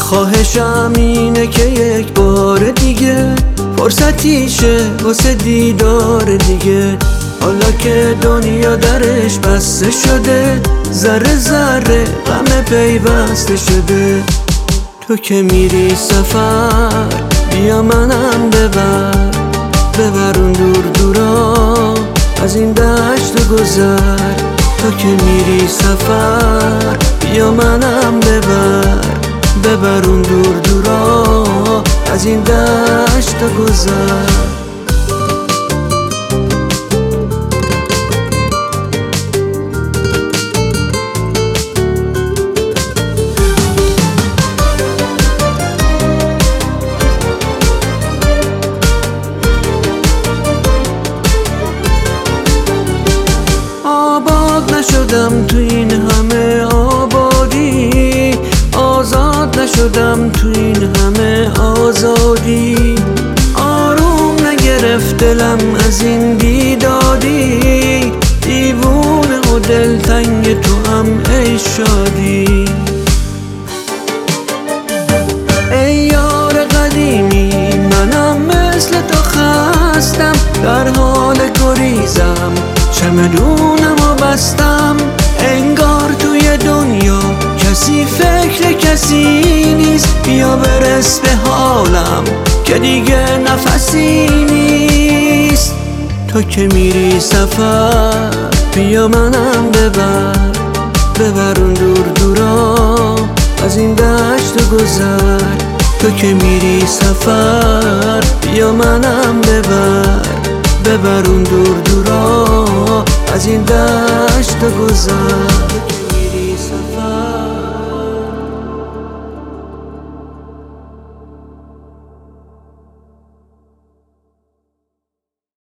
خواهشم اینه که یک بار دیگه فرصتیشه واسه دیدار دیگه. حالا که دنیا درش بسته شده، ذره ذره غم پیوسته شده. تو که میری سفر بیا منم ببر اون دور دورا از این دشت و گذر. تو که میری سفر بیا منم ببر اون دور دورا از این دشت و گذر. نشدم تو این همه آبادی، آزاد نشدم تو این همه آزادی. آروم نگرفت دلم از این بیدادی، دیوونه و دلتنگ تو هم ای شادی. ای یار قدیمی منم مثل تو خستم، در حال گریزم چمدونم و بستم. انگار توی دنیا کسی فکر کسی نیست، بیا برس به حالم که دیگه نفسی نیست. تو که میری سفر بیا منم ببر اون دور دورا از این دشت و گذر. تو که میری سفر بیا منم ببر اون دور دورا از این دشت و گذر.